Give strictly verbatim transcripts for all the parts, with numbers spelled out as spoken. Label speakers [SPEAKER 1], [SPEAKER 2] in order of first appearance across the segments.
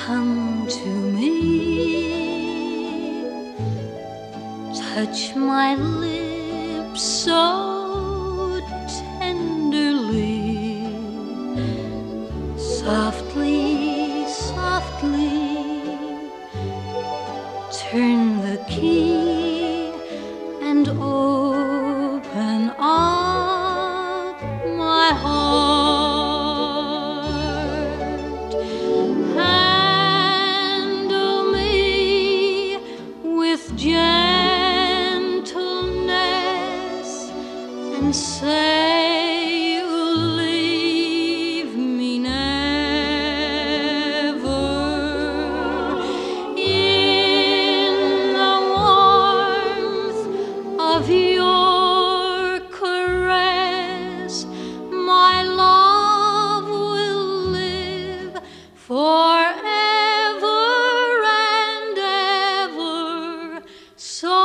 [SPEAKER 1] Come to me, touch my lips so tenderly, softly, softly, turn the key and open up my heart. Gentleness and say you'll leave me never. In the warmth of your caress, my love will live forever. So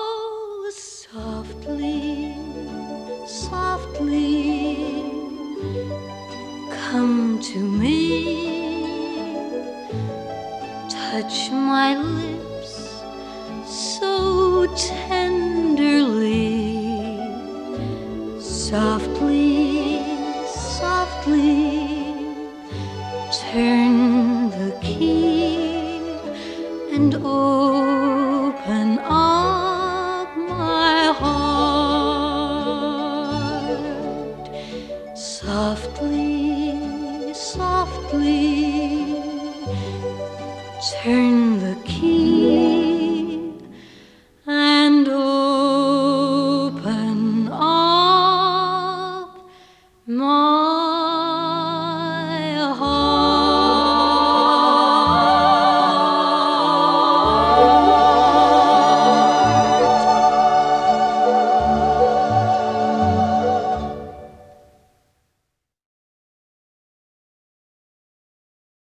[SPEAKER 1] softly, softly, come to me, touch my lips so tenderly, softly, softly, turn the key and open up my heart. Softly, softly, turn the key